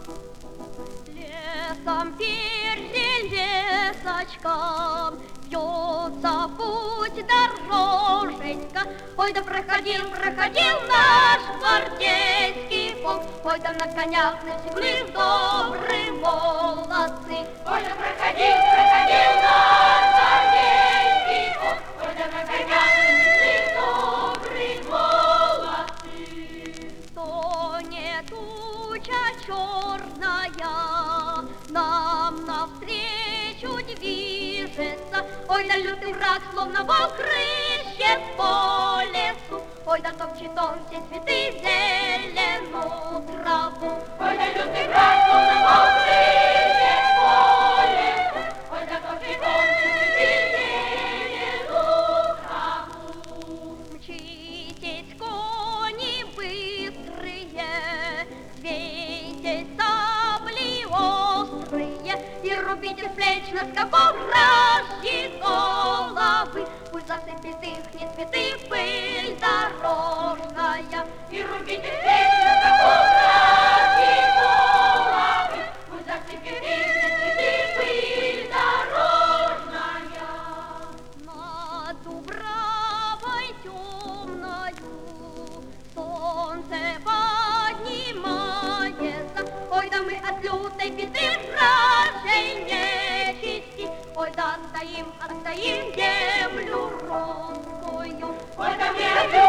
Лесом перелесочком вьется путь дороженька. Ой, да проходил наш гвардейский полк. Ой, да на конях на седлых добрые молодцы. Ой, да проходил наш гвардейский полк. Ой, да на конях на седлых добрые молодцы. Стонет туча черная, нам навстречу движется. Ой, да лютый враг, словно волк, рыщет по лесу. Ой, да топчет он все цветы, зеленую траву. Ой, да лютый враг, словно волк, рыщет по лесу. Ой, да топчет он все цветы, зеленую траву. Мчитесь, кони быстрые, вейтесь сабли острые и рубите с плеч на скаков вражьи головы. Пусть засыпет их не цветы, пыль дорожная. И рубите с плеч на скаков вражьи головы. Пусть засыпет их не цветы, пыль дорожная. Над дубравой темною солнце поднимается. Ой, да мы от лютой беды вражей нечисти. Ой, да отстоим землю ронскую. Ой, да мы